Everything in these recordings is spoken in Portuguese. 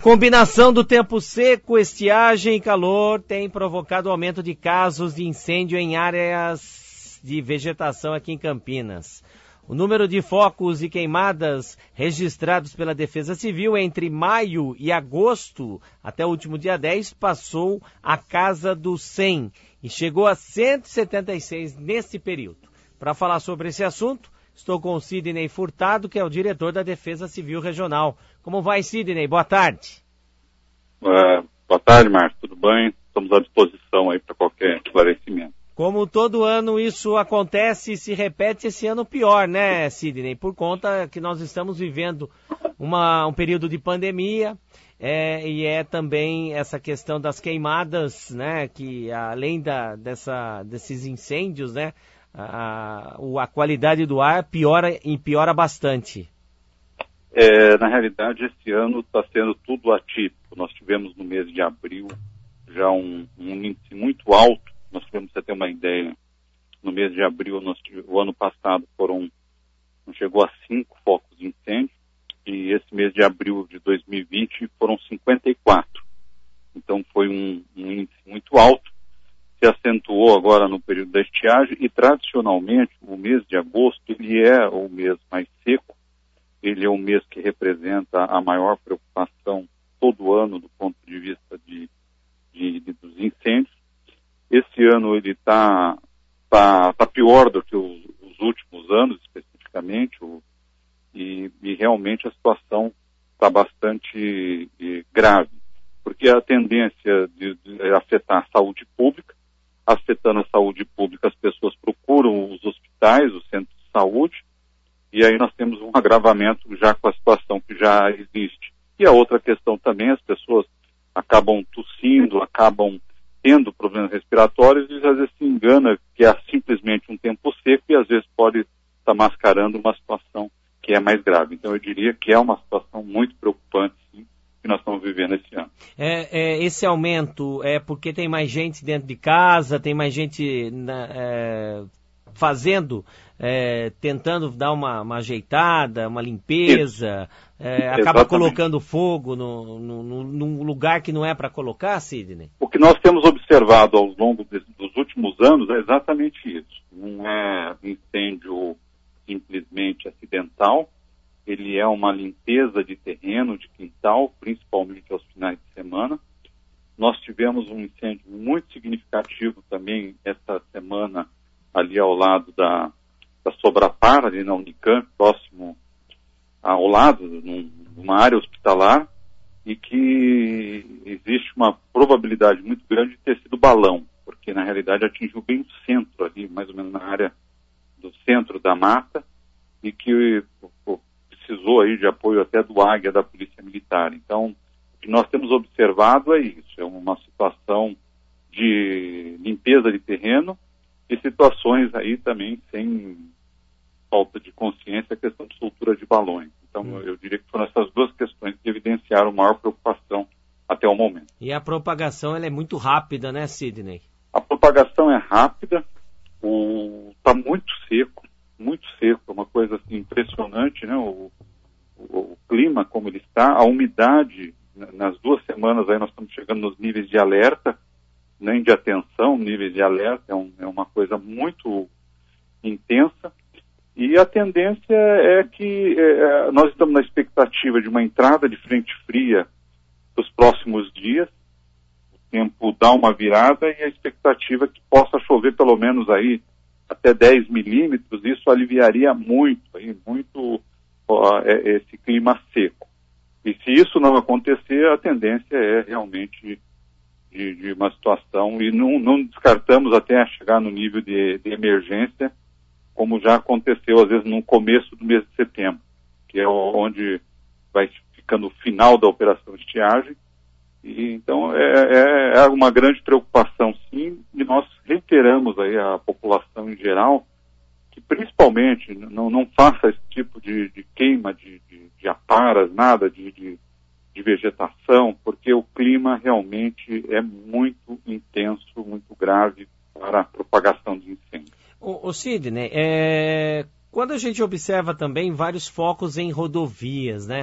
Combinação do tempo seco, estiagem e calor tem provocado aumento de casos de incêndio em áreas de vegetação aqui em Campinas. O número de focos e queimadas registrados pela Defesa Civil entre maio e agosto, até o último dia 10, passou a casa dos 100 e chegou a 176 nesse período. Para falar sobre esse assunto, estou com o Sidney Furtado, que é o diretor da Defesa Civil Regional. Como vai, Sidney? Boa tarde. Boa tarde, Márcio. Tudo bem? Estamos à disposição aí para qualquer esclarecimento. Como todo ano isso acontece e se repete, esse ano pior, né, Sidney? Por conta que nós estamos vivendo um período de pandemia e também essa questão das queimadas, né, que além desses incêndios, né, a qualidade do ar piora bastante. Na realidade, esse ano está sendo tudo atípico. Nós tivemos no mês de abril já um índice muito alto. Nós tivemos, pra você ter uma ideia, no mês de abril, o ano passado não chegou a 5 focos de incêndio, e esse mês de abril de 2020 foram 54. Então foi um índice muito alto, se acentuou agora no período da estiagem, e tradicionalmente o mês de agosto ele é o mês mais seco, ele é o mês que representa a maior preocupação todo ano do ponto de vista dos incêndios. Esse ano ele está pior do que os últimos anos, especificamente, e realmente a situação está bastante grave, porque a tendência de afetar a saúde pública, afetando a saúde pública, as pessoas procuram os hospitais, os centros de saúde, e aí nós temos um agravamento já com a situação que já existe. E a outra questão também, as pessoas acabam tossindo, acabam tendo problemas respiratórios e às vezes se engana que é simplesmente um tempo seco e às vezes pode estar mascarando uma situação que é mais grave. Então eu diria que é uma situação muito preocupante, sim, que nós estamos vivendo esse ano. Esse aumento é porque tem mais gente dentro de casa, tem mais gente tentando dar uma ajeitada, uma limpeza, acaba colocando fogo num lugar que não é para colocar, Sidney? O que nós temos observado ao longo dos últimos anos é exatamente isso. Não é incêndio simplesmente acidental, ele é uma limpeza de terreno, de quintal, principalmente aos finais de semana. Nós tivemos um incêndio muito significativo também essa semana ali ao lado da Sobrapar, ali na Unicamp, próximo ao lado, numa área hospitalar, e que existe uma probabilidade muito grande de ter sido balão, porque na realidade atingiu bem o centro ali, mais ou menos na área do centro da mata, e que precisou aí de apoio até do Águia da Polícia Militar. Então, o que nós temos observado é isso, é uma situação de limpeza de terreno e situações aí também sem falta de consciência, a questão de soltura de balões. Então, eu diria que foram essas duas questões que evidenciaram maior preocupação até o momento. E a propagação ela é muito rápida, né, Sidney? A propagação é rápida, está muito seco, é uma coisa assim, impressionante, né? O clima como ele está, a umidade, nas 2 semanas aí nós estamos chegando nos níveis de alerta, nem de atenção, níveis de alerta, é uma coisa muito intensa, e a tendência é que nós estamos na expectativa de uma entrada de frente fria nos próximos dias, o tempo dá uma virada e a expectativa é que possa chover pelo menos aí até 10 milímetros, isso aliviaria muito esse clima seco. E se isso não acontecer, a tendência é realmente de uma situação, e não descartamos até chegar no nível de emergência, como já aconteceu às vezes no começo do mês de setembro, que é onde vai ficando o final da operação estiagem. E então é uma grande preocupação, sim, e nós reiteramos aí a população em geral que principalmente não faça esse tipo de queima de aparas, nada de vegetação, porque o clima realmente é muito intenso, muito grave para a propagação de incêndio. O Sidney, quando a gente observa também vários focos em rodovias, né?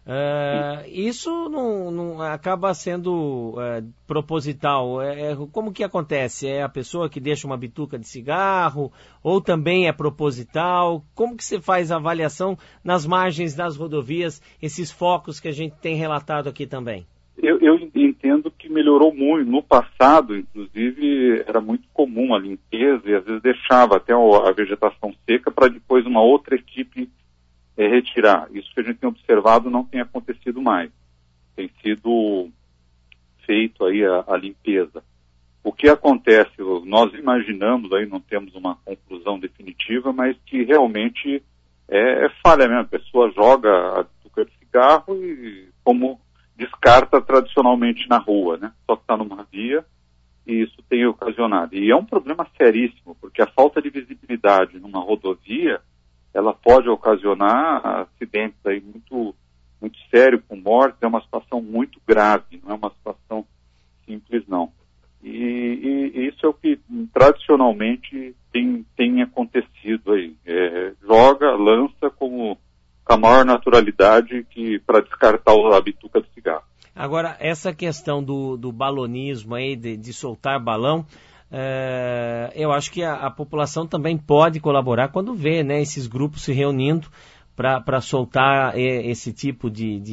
Isso não acaba sendo proposital. Como que acontece? É a pessoa que deixa uma bituca de cigarro ou também é proposital? Como que você faz a avaliação nas margens das rodovias, esses focos que a gente tem relatado aqui também? Eu entendo que melhorou muito. No passado, inclusive, era muito comum a limpeza e às vezes deixava até a vegetação seca para depois uma outra equipe retirar. Isso que a gente tem observado não tem acontecido mais. Tem sido feito aí a limpeza. O que acontece, nós imaginamos, aí não temos uma conclusão definitiva, mas que realmente é falha mesmo. A pessoa joga a bituca de cigarro e como descarta tradicionalmente na rua, né? Só que está numa via e isso tem ocasionado. E é um problema seríssimo, porque a falta de visibilidade numa rodovia ela pode ocasionar acidentes aí muito, muito sérios, com mortes. É uma situação muito grave, não é uma situação simples, não. E isso é o que tradicionalmente tem acontecido aí. Lança com a maior naturalidade para descartar a bituca do cigarro. Agora, essa questão do balonismo aí, de soltar balão, eu acho que a população também pode colaborar quando vê, né, esses grupos se reunindo para soltar esse tipo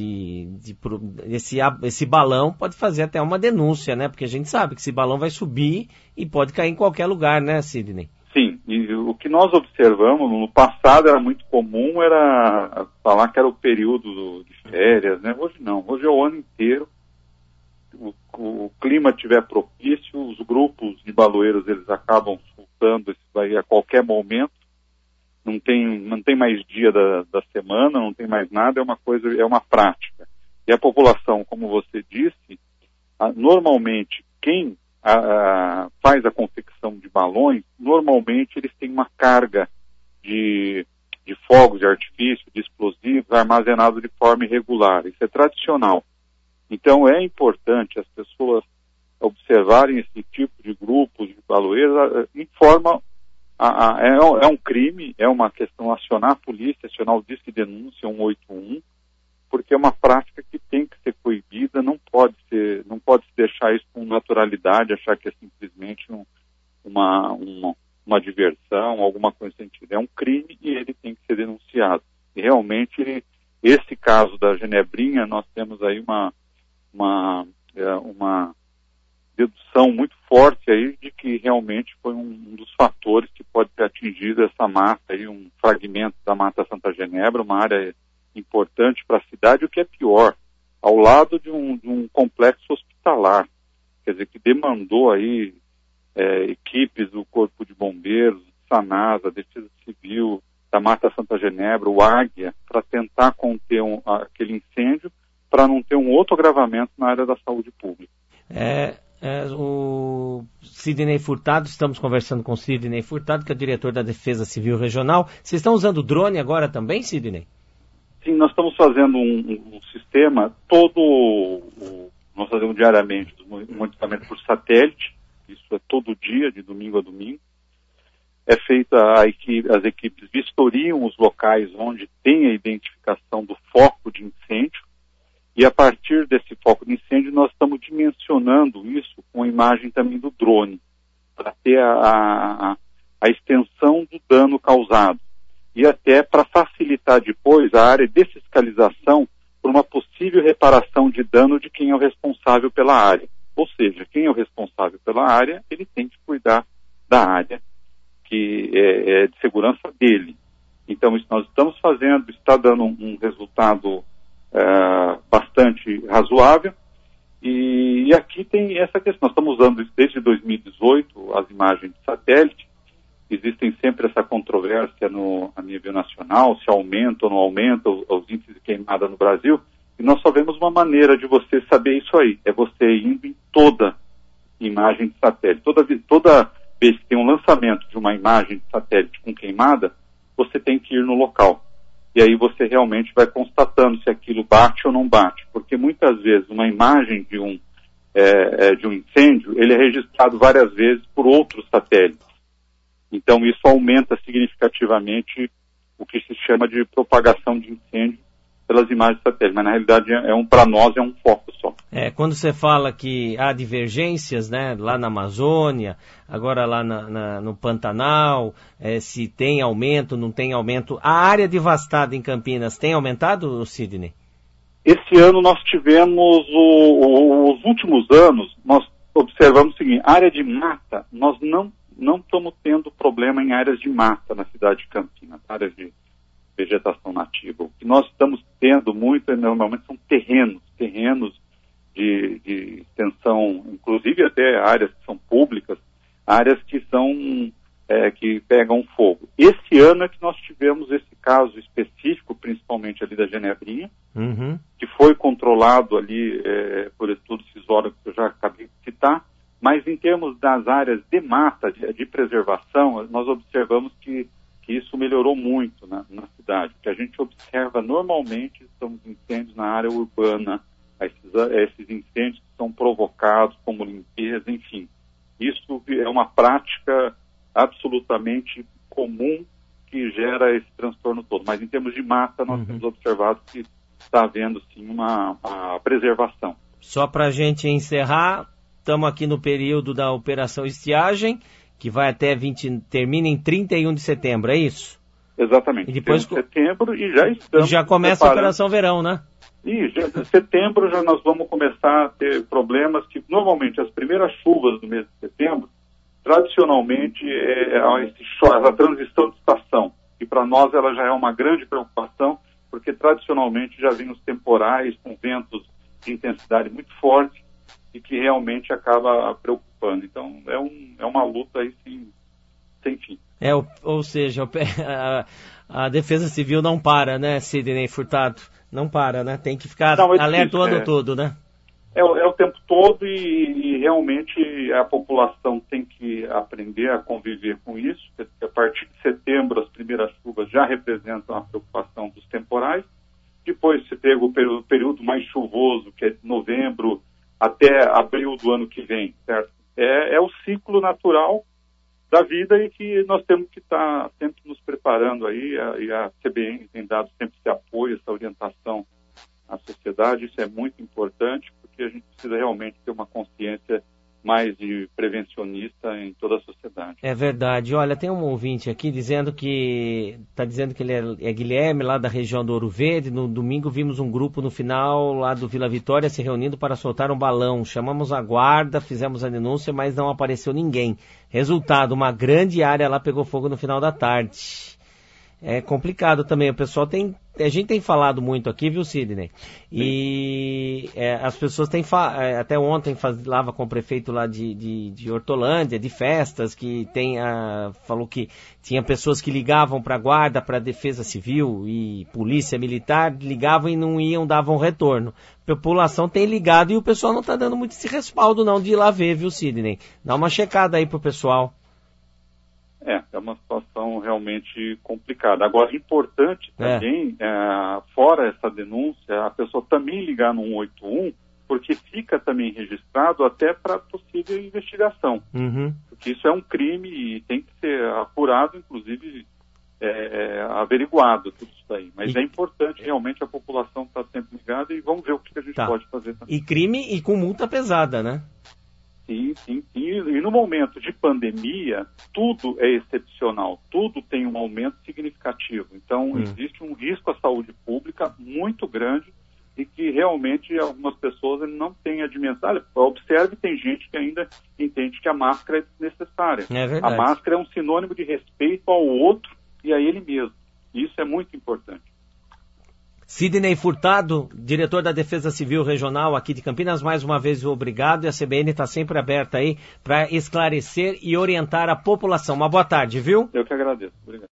esse balão. Pode fazer até uma denúncia, né, porque a gente sabe que esse balão vai subir e pode cair em qualquer lugar, né, Sidney? Sim, e o que nós observamos no passado era muito comum, era falar que era o período de férias, né? Hoje não, hoje é o ano inteiro. O clima estiver propício, os grupos de baloeiros eles acabam soltando isso aí a qualquer momento. Não tem mais dia da semana, não tem mais nada, é uma prática. E a população, como você disse, normalmente quem faz a confecção de balões, normalmente eles têm uma carga de fogos de artifício, de explosivos armazenados de forma irregular. Isso é tradicional. Então é importante as pessoas observarem esse tipo de grupos de baloeiros. É um crime, é uma questão acionar a polícia, acionar o Disque Denúncia 181, porque é uma prática que tem que ser proibida, não pode se deixar isso com naturalidade, achar que é simplesmente uma diversão, alguma coisa nesse sentido. É um crime e ele tem que ser denunciado. E realmente, esse caso da Genebrinha, nós temos aí uma dedução muito forte aí de que realmente foi um dos fatores que pode ter atingido essa mata aí, um fragmento da Mata Santa Genebra, uma área importante para a cidade, o que é pior, ao lado de um complexo hospitalar, quer dizer, que demandou aí equipes do Corpo de Bombeiros, SANASA, Defesa Civil, da Mata Santa Genebra, o Águia, para tentar conter aquele incêndio, para não ter um outro agravamento na área da saúde pública. O Sidney Furtado, estamos conversando com o Sidney Furtado, que é o diretor da Defesa Civil Regional. Vocês estão usando drone agora também, Sidney? Sim, nós estamos fazendo um sistema nós fazemos diariamente o monitoramento por satélite, isso é todo dia, de domingo a domingo. É feita as equipes vistoriam os locais onde tem a identificação do foco de incêndio, e a partir desse foco de incêndio nós estamos dimensionando isso com a imagem também do drone, para ter a extensão do dano causado. E até para facilitar depois a área de fiscalização por uma possível reparação de dano de quem é o responsável pela área. Ou seja, quem é o responsável pela área, ele tem que cuidar da área que é de segurança dele. Então, isso nós estamos fazendo, está dando um resultado bastante razoável. E aqui tem essa questão, nós estamos usando isso desde 2018, as imagens de satélite. Existem sempre essa controvérsia a nível nacional, se aumenta ou não aumenta os índices de queimada no Brasil, e nós só vemos uma maneira de você saber isso aí, é você indo em toda imagem de satélite. Toda vez que tem um lançamento de uma imagem de satélite com queimada, você tem que ir no local. E aí você realmente vai constatando se aquilo bate ou não bate, porque muitas vezes uma imagem de um incêndio, ele é registrado várias vezes por outros satélites. Então, isso aumenta significativamente o que se chama de propagação de incêndio pelas imagens satélites, mas na realidade para nós é um foco só. Quando você fala que há divergências, né, lá na Amazônia, agora lá no Pantanal, se tem aumento, não tem aumento, a área devastada em Campinas tem aumentado, Sidney? Esse ano nós tivemos, os últimos anos, nós observamos o seguinte: área de mata, nós não estamos tendo problema em áreas de mata na cidade de Campinas, áreas de vegetação nativa. O que nós estamos tendo muito, normalmente, são terrenos de extensão, inclusive até áreas que são públicas, áreas que que pegam fogo. Esse ano é que nós tivemos esse caso específico, principalmente ali da Genebrinha, que foi controlado ali por estudos sismológicos que eu já acabei de citar, mas em termos das áreas de mata, de preservação, nós observamos que isso melhorou muito na cidade. O que a gente observa normalmente são os incêndios na área urbana, esses incêndios que são provocados como limpeza, enfim. Isso é uma prática absolutamente comum que gera esse transtorno todo. Mas em termos de mata, nós temos observado que está havendo sim uma preservação. Só para a gente encerrar, estamos aqui no período da Operação Estiagem, que vai até termina em 31 de setembro, é isso? Exatamente. E depois de setembro e já estamos. Já começa a Operação Verão, né? E em setembro já nós vamos começar a ter problemas que normalmente as primeiras chuvas do mês de setembro, tradicionalmente a transição de estação. E para nós ela já é uma grande preocupação, porque tradicionalmente já vem os temporais com ventos de intensidade muito forte e que realmente acaba preocupando. Então é uma luta aí sem fim. Ou seja, a Defesa Civil não para, né, Sidney Furtado? Não para, né? Tem que ficar alerta o ano todo, né? É o tempo todo e realmente a população tem que aprender a conviver com isso. A partir de setembro, as primeiras chuvas já representam a preocupação dos temporais. Depois se pega o período mais chuvoso, que é de novembro até abril do ano que vem, certo? É o ciclo natural da vida e que nós temos que estar sempre nos preparando aí, e a CBN tem dado sempre esse apoio, essa orientação à sociedade. Isso é muito importante, porque a gente precisa realmente ter uma consciência mais de prevencionista em toda a sociedade. É verdade. Olha, tem um ouvinte aqui dizendo que ele é Guilherme, lá da região do Ouro Verde. No domingo vimos um grupo no final lá do Vila Vitória se reunindo para soltar um balão. Chamamos a guarda, fizemos a denúncia, mas não apareceu ninguém. Resultado, uma grande área lá pegou fogo no final da tarde. É complicado também, a gente tem falado muito aqui, viu, Sidney? E as pessoas têm, até ontem falava com o prefeito lá de Hortolândia, de festas, que falou que tinha pessoas que ligavam para a guarda, para a defesa civil e polícia militar, ligavam e não iam, davam retorno. A população tem ligado e o pessoal não está dando muito esse respaldo não de ir lá ver, viu, Sidney? Dá uma checada aí pro pessoal. É uma situação realmente complicada. Agora, importante também, fora essa denúncia, a pessoa também ligar no 181, porque fica também registrado até para possível investigação. Porque isso é um crime e tem que ser apurado, inclusive averiguado tudo isso aí. Mas é importante realmente a população estar sempre ligada e vamos ver o que a gente pode fazer também. E crime e com multa pesada, né? Sim. E no momento de pandemia, tudo é excepcional, tudo tem um aumento significativo. Então, existe um risco à saúde pública muito grande e que realmente algumas pessoas não têm a dimensão. Observe, tem gente que ainda entende que a máscara é desnecessária. É verdade. A máscara é um sinônimo de respeito ao outro e a ele mesmo. Isso é muito importante. Sidney Furtado, diretor da Defesa Civil Regional aqui de Campinas, mais uma vez obrigado, e a CBN está sempre aberta aí para esclarecer e orientar a população. Uma boa tarde, viu? Eu que agradeço. Obrigado.